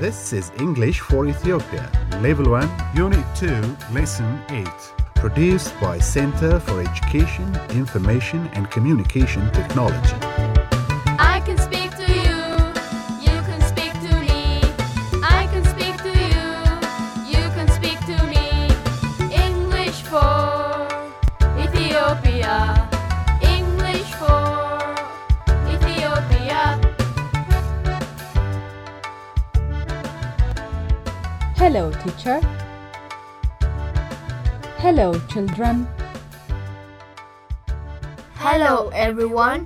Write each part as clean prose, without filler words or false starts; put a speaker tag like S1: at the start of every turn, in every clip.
S1: This is English for Ethiopia, Level 1, Unit 2, Lesson 8. Produced by Center for Education, Information and Communication Technology.
S2: I can speak to you, you can speak to me. I can speak to you, you can speak to me. English for Ethiopia. English for Ethiopia.
S3: Hello, teacher. Hello, children.
S2: Hello, everyone.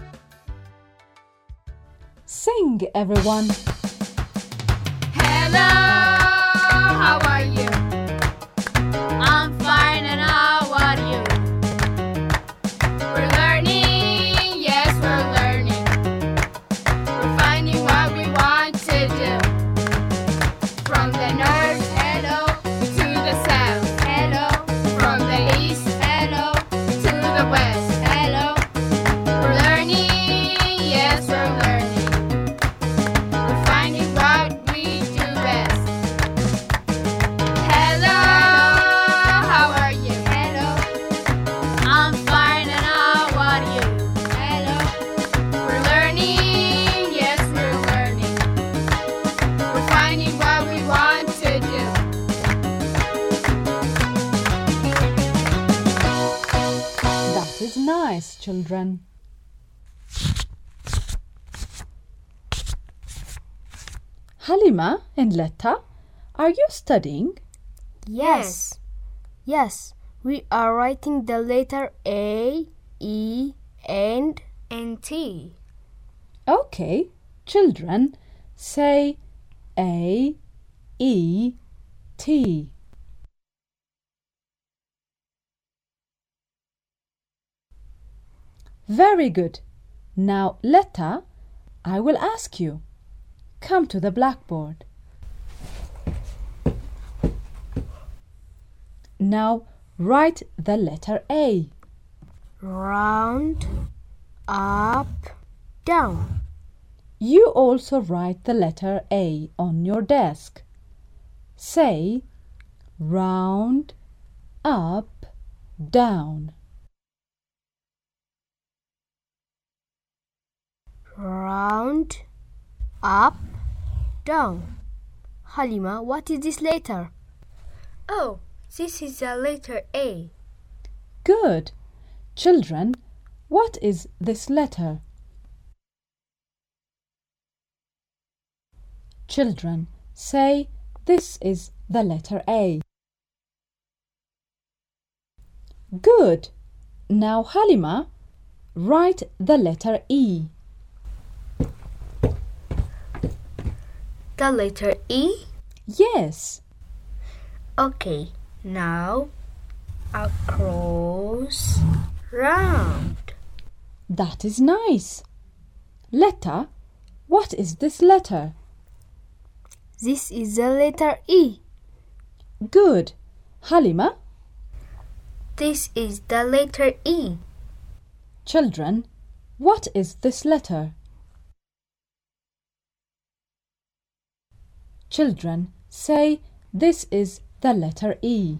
S3: Sing, everyone.
S2: Hello, how are you? I'm fine, and how are you? We're learning, yes, we're learning. We're finding what we want to do. From the north, hello, to the south, hello. From the east, hello, to the west, hello. We're learning, yes, we're learning. We're finding what we do best. Hello, how are you? Hello, I'm fine, and how are you? Hello, we're learning, yes, we're learning. We're finding what we want to do.
S3: That is nice, children. Halima and Letta, are you studying?
S4: Yes. Yes, we are writing the letter A, E, and T.
S3: Okay, children, say A, E, T. Very good. Now, Letta, I will ask you. Come to the blackboard. Now, write the letter A.
S4: Round, up, down.
S3: You also write the letter A on your desk. Say round, up, down.
S4: Round, up, down. Halima, what is this letter? Oh, this is the letter A.
S3: Good. Children, what is this letter? Children, say this is the letter A. Good. Now, Halima, write the letter E.
S4: The letter E?
S3: Yes.
S4: Okay, now across, round.
S3: That is nice. Letta, what is this letter?
S4: This is the letter E.
S3: Good. Halima?
S4: This is the letter E.
S3: Children, what is this letter? Children, say this is the letter E.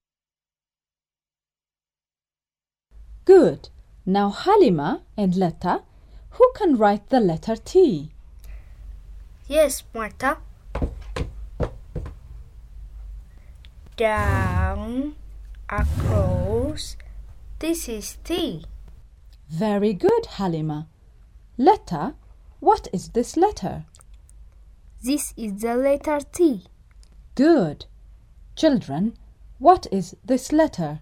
S3: Good. Now Halima and Letta, who can write the letter T?
S4: Yes, Martha. Down, across. This is T.
S3: Very good, Halima. Letta, what is this letter?
S4: This is the letter T.
S3: Good. Children, what is this letter?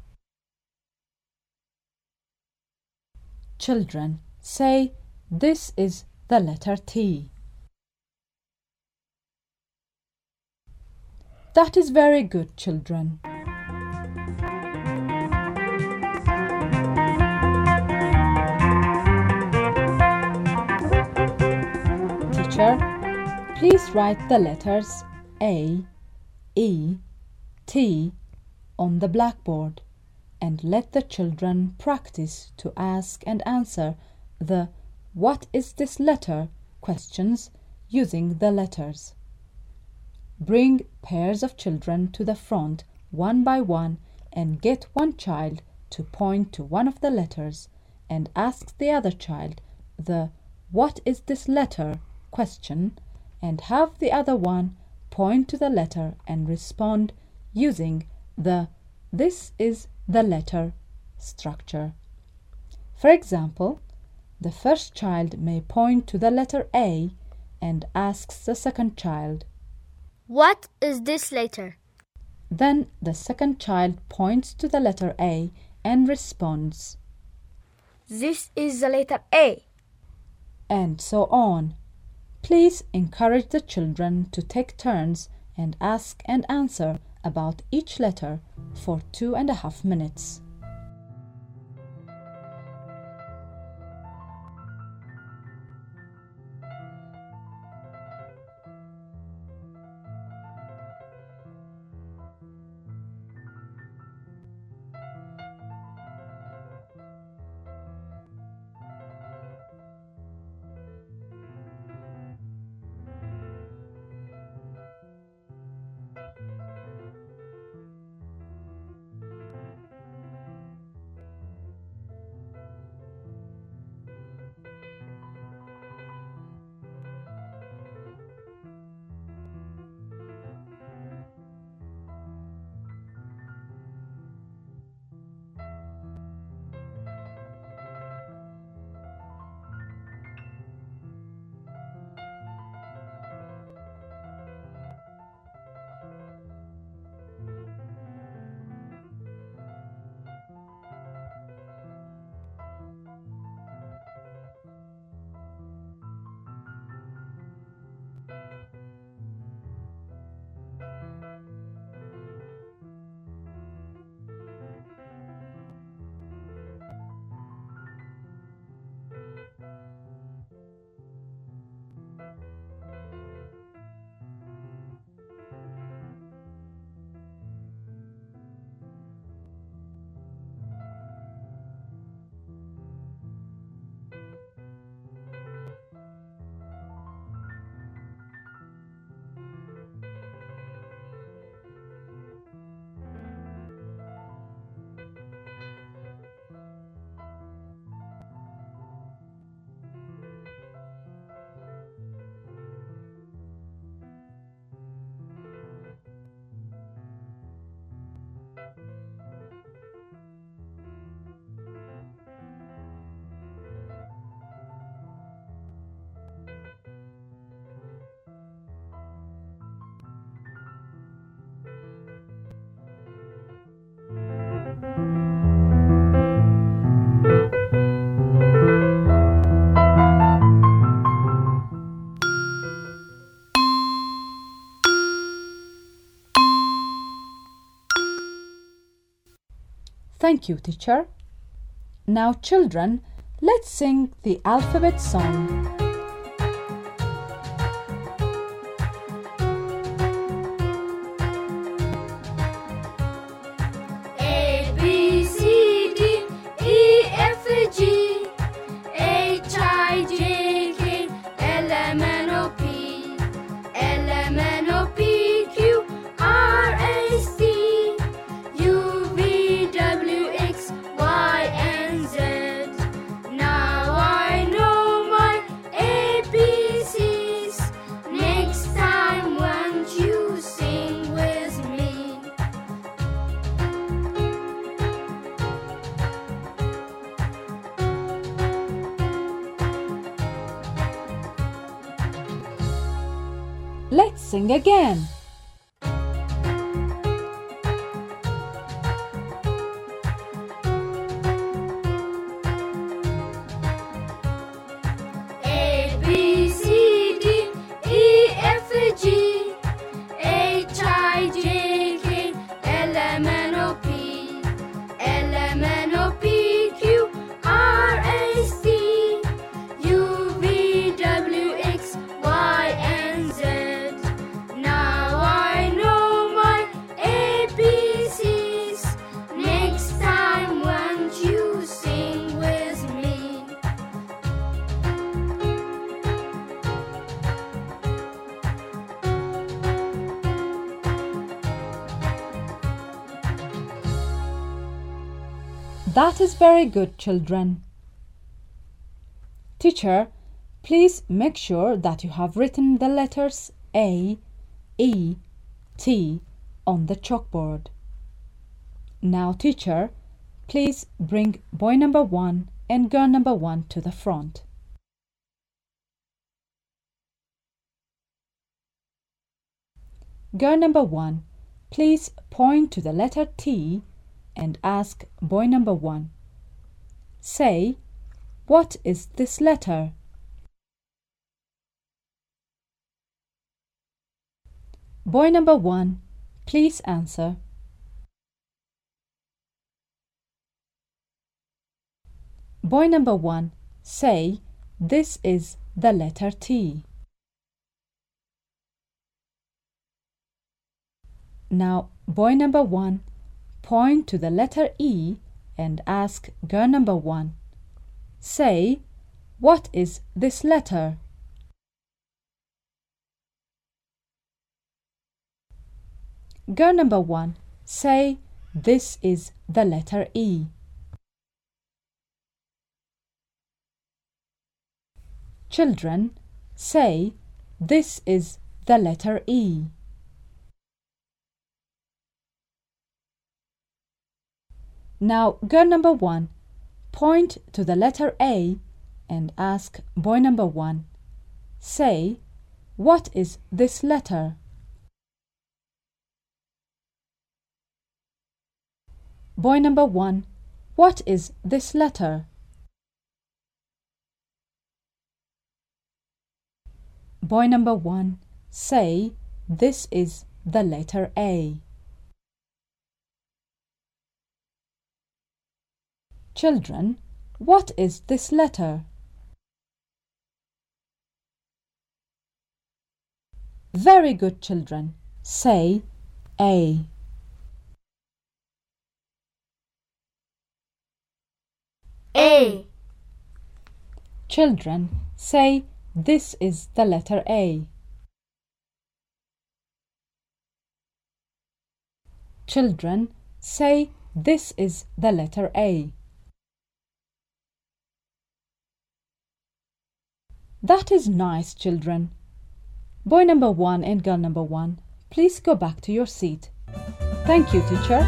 S3: Children, say this is the letter T. That is very good, children. Teacher, please write the letters A, E, T on the blackboard and let the children practice to ask and answer the "What is this letter?" questions using the letters. Bring pairs of children to the front one by one and get one child to point to one of the letters and ask the other child the "What is this letter?" question, and have the other one point to the letter and respond using the "This is the letter" structure. For example, the first child may point to the letter A and asks the second child,
S4: "What is this letter?"
S3: Then the second child points to the letter A and responds,
S4: "This is the letter A."
S3: and so on. Please encourage the children to take turns and ask and answer about each letter for 2.5 minutes. Thank you, teacher. Now, children, let's sing the alphabet song.
S2: A, B, C, D, E, F, G, H, I, J, K, L, M, N, O, P, L, M, N, O, P, Q, R, S, T, U, V, W, X, Y, and Z. Now I know my ABCs. Next time, won't you sing with me?
S3: Let's sing again.
S2: A, B, C, D, E, F, G, H, I, J, K, L, M, N, O, P, L, M, N, O, P, Q, R, S, T, U, V, W, X, Y, and Z. Now
S3: That is very good, children. Teacher, please make sure that you have written the letters A, E, T on the chalkboard. Now, teacher, please bring boy number 1 and girl number 1 to the front. Girl number 1, please point to the letter T and ask boy number 1. Say, what is this letter? Boy number 1, please answer. Boy number 1, say, this is the letter T. Now, boy number 1, point to the letter E and ask girl number 1. Say, what is this letter? Girl number 1, say, this is the letter E. Children, say, this is the letter E. Now, girl number 1, point to the letter A and ask boy number 1. Say, what is this letter? Boy number 1, what is this letter? Boy number 1, say, this is the letter A. Children, what is this letter? Very good, children. Say A.
S4: A.
S3: Children, say, this is the letter A. Children, say, this is the letter A. That is nice, children. Boy number 1 and girl number 1, please go back to your seat. Thank you, teacher.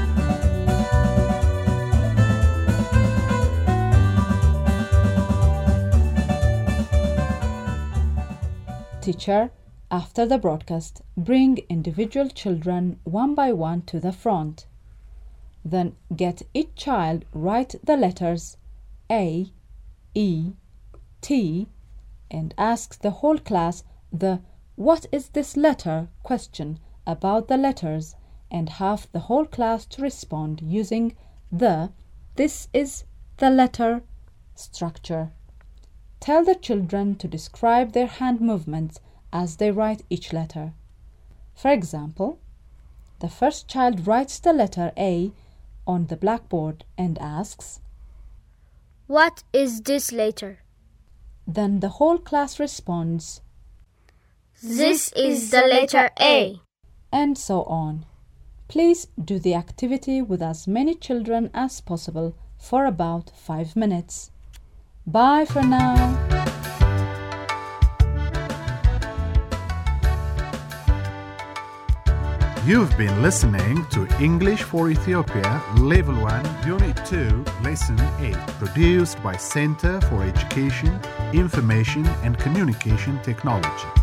S3: Teacher, after the broadcast, bring individual children one by one to the front. Then get each child write the letters A, E, T and ask the whole class the "What is this letter?" question about the letters and have the whole class to respond using the "This is the letter" structure. Tell the children to describe their hand movements as they write each letter. For example, the first child writes the letter A on the blackboard and asks,
S4: What is this letter?
S3: Then the whole class responds,
S4: This is the letter A.
S3: And so on. Please do the activity with as many children as possible for about 5 minutes. Bye for now.
S1: You've been listening to English for Ethiopia Level 1 Unit 2 Lesson 8, produced by Center for Education, Information and Communication Technology.